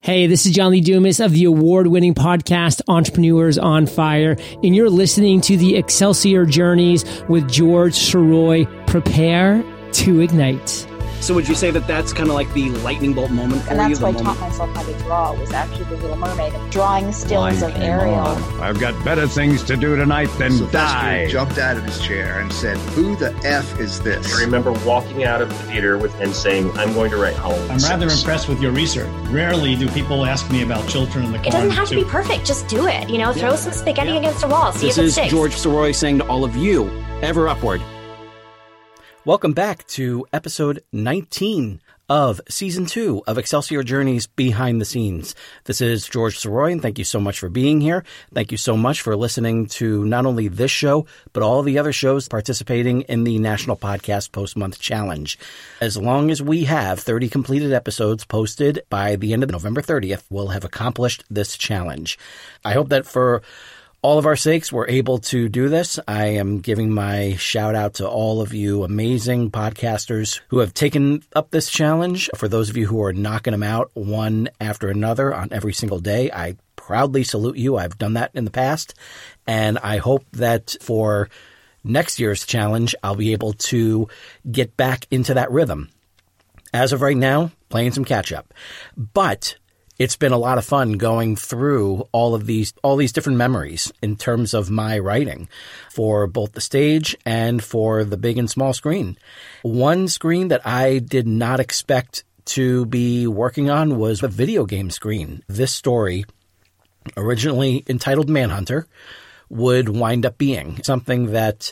Hey, this is John Lee Dumas of the award-winning podcast Entrepreneurs on Fire, and you're listening to the Excelsior Journeys with George Sirois. Prepare to ignite. So would you say that that's kind of like the lightning bolt moment for you? And that's why I taught myself how to draw, was actually The Little Mermaid, drawing stills of Ariel. I've got better things to do tonight than die. Jumped out of his chair and said, "Who the F is this?" I remember walking out of the theater and saying, "I'm going to write Halloween." I'm rather impressed with your research. Rarely do people ask me about Children in the Corn. It doesn't have to be perfect. Just do it. Throw some spaghetti against a wall. See if it sticks. This is George Sirois saying to all of you, ever upward. Welcome back to episode 19 of Season 2 of Excelsior Journeys Behind the Scenes. This is George Sirois, and thank you so much for being here. Thank you so much for listening to not only this show, but all the other shows participating in the National Podcast Post-Month Challenge. As long as we have 30 completed episodes posted by the end of November 30th, we'll have accomplished this challenge. I hope that for all of our sakes, we're able to do this. I am giving my shout out to all of you amazing podcasters who have taken up this challenge. For those of you who are knocking them out one after another on every single day, I proudly salute you. I've done that in the past. And I hope that for next year's challenge, I'll be able to get back into that rhythm. As of right now, playing some catch up. But it's been a lot of fun going through all these different memories in terms of my writing for both the stage and for the big and small screen. One screen that I did not expect to be working on was the video game screen. This story, originally entitled Manhunter, would wind up being something that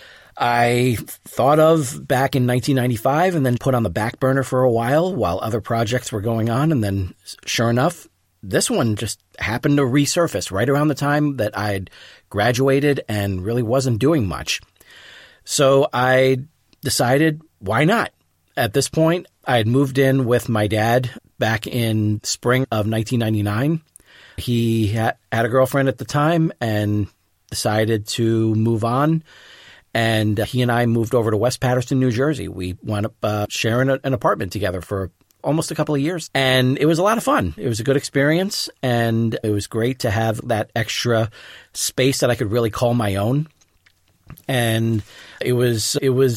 I thought of back in 1995 and then put on the back burner for a while other projects were going on. And then sure enough, this one just happened to resurface right around the time that I'd graduated and really wasn't doing much. So I decided, why not? At this point, I had moved in with my dad back in spring of 1999. He had a girlfriend at the time and decided to move on. And he and I moved over to West Paterson, New Jersey. We wound up sharing an apartment together for almost a couple of years. And it was a lot of fun. It was a good experience. And it was great to have that extra space that I could really call my own. And it was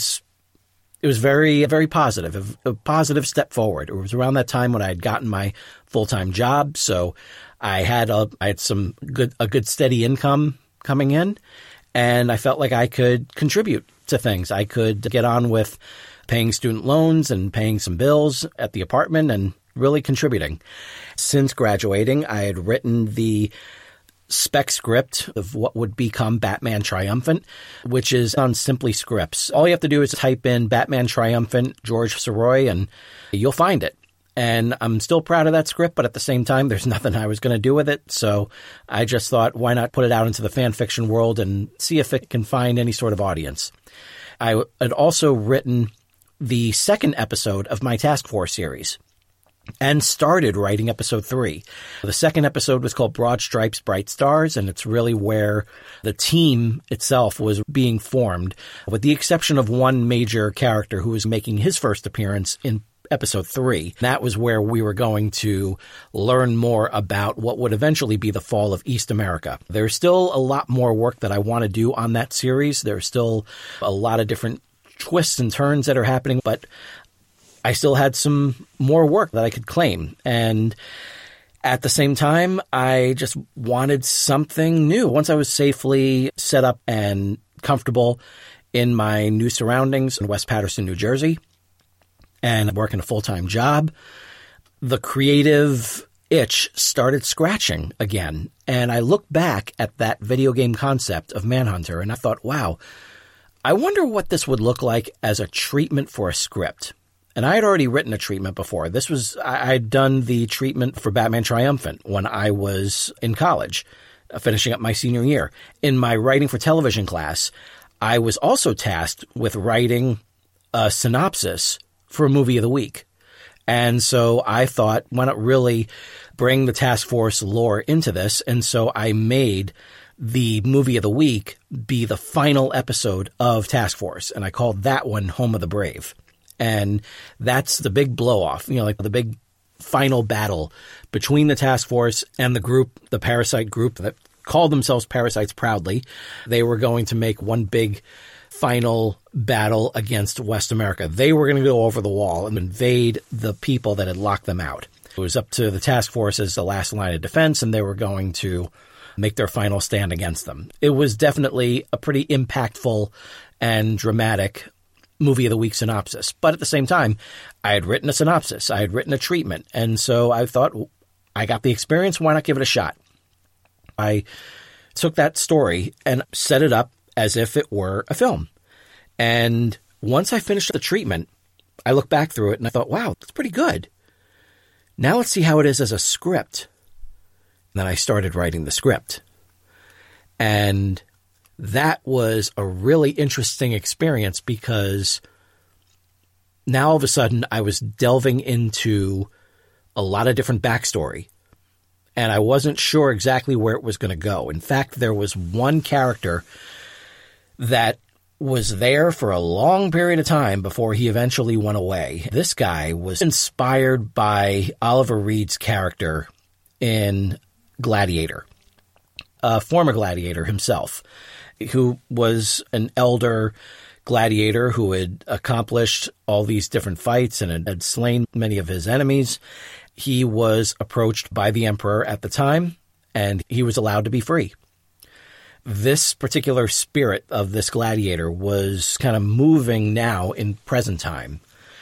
very, very positive, a positive step forward. It was around that time when I had gotten my full-time job. So I had a good steady income coming in. And I felt like I could contribute to things. I could get on with paying student loans and paying some bills at the apartment and really contributing. Since graduating, I had written the spec script of what would become Batman Triumphant, which is on Simply Scripts. All you have to do is type in Batman Triumphant, George Sirois, and you'll find it. And I'm still proud of that script, but at the same time, there's nothing I was going to do with it. So I just thought, why not put it out into the fan fiction world and see if it can find any sort of audience. I had also written the second episode of my Task Force series and started writing episode 3. The second episode was called Broad Stripes, Bright Stars, and it's really where the team itself was being formed, with the exception of one major character who was making his first appearance in episode 3. That was where we were going to learn more about what would eventually be the fall of East America. There's still a lot more work that I want to do on that series. There's still a lot of different twists and turns that are happening, but I still had some more work that I could claim. And at the same time, I just wanted something new. Once I was safely set up and comfortable in my new surroundings in West Paterson, New Jersey, and working a full-time job, the creative itch started scratching again. And I looked back at that video game concept of Manhunter, and I thought, wow, I wonder what this would look like as a treatment for a script. And I had already written a treatment before. I'd done the treatment for Batman Triumphant when I was in college, finishing up my senior year. In my writing for television class, I was also tasked with writing a synopsis for a movie of the week. And so I thought, why not really bring the Task Force lore into this? And so I made the movie of the week be the final episode of Task Force. And I called that one Home of the Brave. And that's the big blow off, like the big final battle between the task force and the group, the Parasite group that called themselves Parasites proudly. They were going to make one big final battle against West America. They were going to go over the wall and invade the people that had locked them out. It was up to the task force as the last line of defense, and they were going to make their final stand against them. It was definitely a pretty impactful and dramatic movie of the week synopsis. But at the same time, I had written a synopsis. I had written a treatment. And so I thought, I got the experience. Why not give it a shot? I took that story and set it up as if it were a film. And once I finished the treatment, I looked back through it and I thought, wow, that's pretty good. Now let's see how it is as a script. And then I started writing the script. And that was a really interesting experience because now all of a sudden I was delving into a lot of different backstory. And I wasn't sure exactly where it was going to go. In fact, there was one character that was there for a long period of time before he eventually went away. This guy was inspired by Oliver Reed's character in Gladiator, a former gladiator himself, who was an elder gladiator who had accomplished all these different fights and had slain many of his enemies. He was approached by the emperor at the time, and he was allowed to be free. This particular spirit of this gladiator was kind of moving now in present time.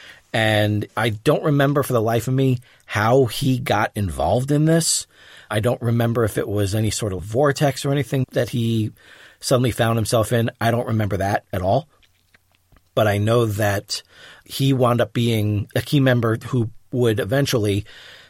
And I don't remember for the life of me how he got involved in this. I don't remember if it was any sort of vortex or anything that he suddenly found himself in. I don't remember that at all. But I know that he wound up being a key member who would eventually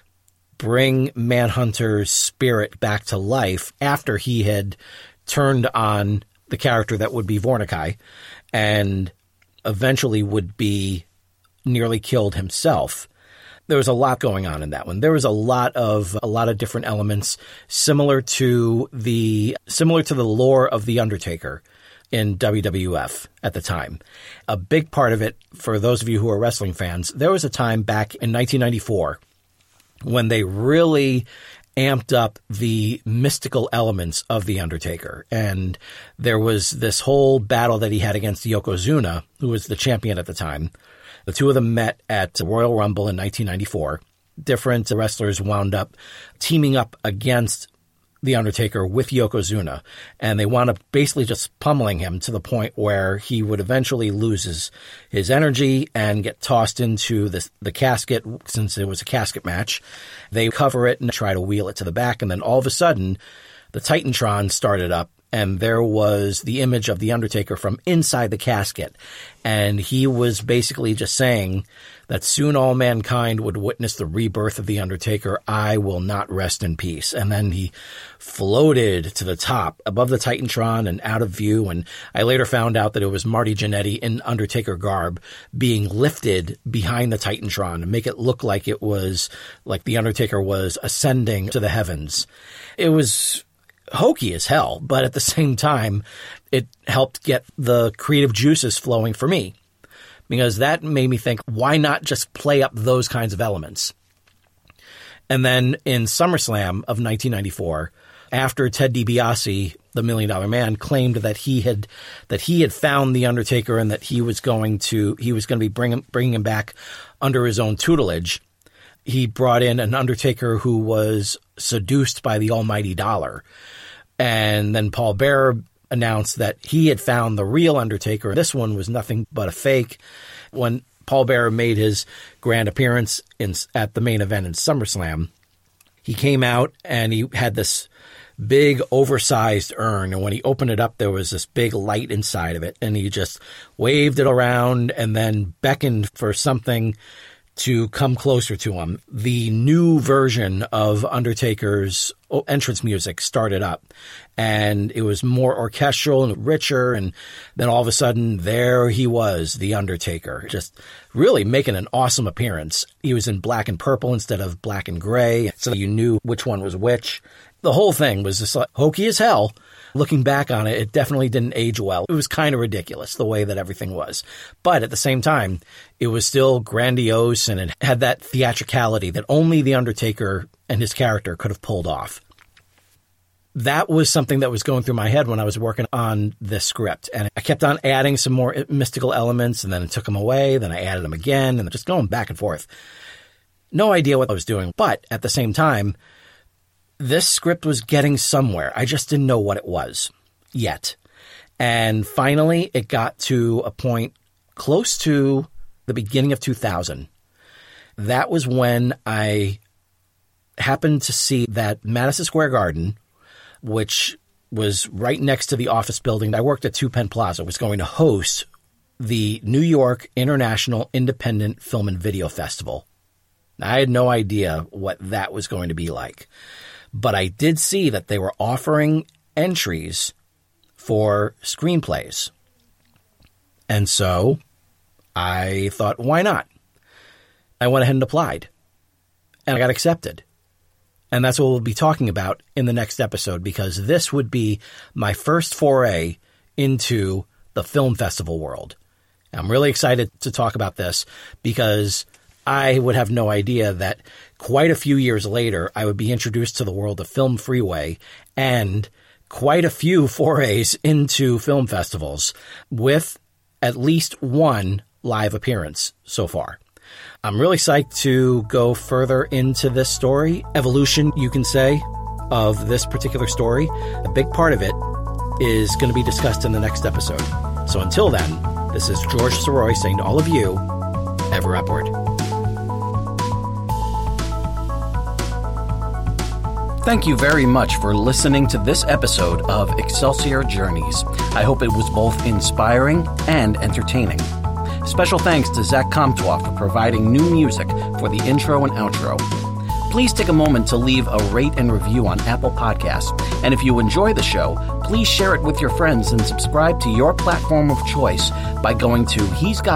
bring Manhunter's spirit back to life after he had turned on the character that would be Vornicai and eventually would be nearly killed himself. There was a lot going on in that one. There was a lot of different elements similar to the lore of The Undertaker in WWF at the time. A big part of it, for those of you who are wrestling fans, there was a time back in 1994 when they really amped up the mystical elements of The Undertaker. And there was this whole battle that he had against Yokozuna, who was the champion at the time. The two of them met at Royal Rumble in 1994. Different wrestlers wound up teaming up against The Undertaker with Yokozuna, and they wound up basically just pummeling him to the point where he would eventually lose his energy and get tossed into the casket, since it was a casket match. They cover it and try to wheel it to the back, and then all of a sudden, the Titantron started up, and there was the image of The Undertaker from inside the casket. And he was basically just saying that soon all mankind would witness the rebirth of The Undertaker. I will not rest in peace. And then he floated to the top above the Titantron and out of view. And I later found out that it was Marty Jannetty in Undertaker garb being lifted behind the Titantron to make it look like it was like The Undertaker was ascending to the heavens. It was hokey as hell, but at the same time, it helped get the creative juices flowing for me, because that made me think, why not just play up those kinds of elements? And then in SummerSlam of 1994, after Ted DiBiase, the $1 Million Man, claimed that he had found The Undertaker and that he was going to be bringing him back under his own tutelage, he brought in an Undertaker who was seduced by the almighty dollar. And then Paul Bearer announced that he had found the real Undertaker. This one was nothing but a fake. When Paul Bearer made his grand appearance at the main event in SummerSlam, he came out and he had this big oversized urn. And when he opened it up, there was this big light inside of it. And he just waved it around and then beckoned for something to come closer to him. The new version of Undertaker's entrance music started up, and it was more orchestral and richer, and then all of a sudden, there he was, The Undertaker, just really making an awesome appearance. He was in black and purple instead of black and gray, so you knew which one was which, The whole thing was just like hokey as hell. Looking back on it, it definitely didn't age well. It was kind of ridiculous the way that everything was. But at the same time, it was still grandiose and it had that theatricality that only The Undertaker and his character could have pulled off. That was something that was going through my head when I was working on this script. And I kept on adding some more mystical elements, and then I took them away, then I added them again, and just going back and forth. No idea what I was doing. But at the same time, this script was getting somewhere. I just didn't know what it was yet. And finally, it got to a point close to the beginning of 2000. That was when I happened to see that Madison Square Garden, which was right next to the office building I worked at 2 Penn Plaza, was going to host the New York International Independent Film and Video Festival. I had no idea what that was going to be like. But I did see that they were offering entries for screenplays. And so I thought, why not? I went ahead and applied. And I got accepted. And that's what we'll be talking about in the next episode, because this would be my first foray into the film festival world. I'm really excited to talk about this because I would have no idea that quite a few years later, I would be introduced to the world of Film Freeway and quite a few forays into film festivals with at least one live appearance so far. I'm really psyched to go further into this story, evolution, you can say, of this particular story. A big part of it is going to be discussed in the next episode. So until then, this is George Soroy saying to all of you, ever upward. Thank you very much for listening to this episode of Excelsior Journeys. I hope it was both inspiring and entertaining. Special thanks to Zach Comtois for providing new music for the intro and outro. Please take a moment to leave a rate and review on Apple Podcasts. And if you enjoy the show, please share it with your friends and subscribe to your platform of choice by going to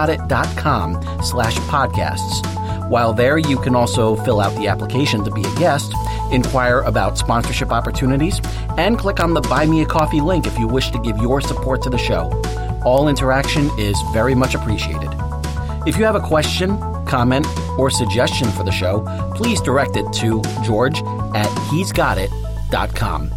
he'sgotit.com/podcasts. While there, you can also fill out the application to be a guest, inquire about sponsorship opportunities, and click on the Buy Me a Coffee link if you wish to give your support to the show. All interaction is very much appreciated. If you have a question, comment, or suggestion for the show, please direct it to George at he'sgotit.com.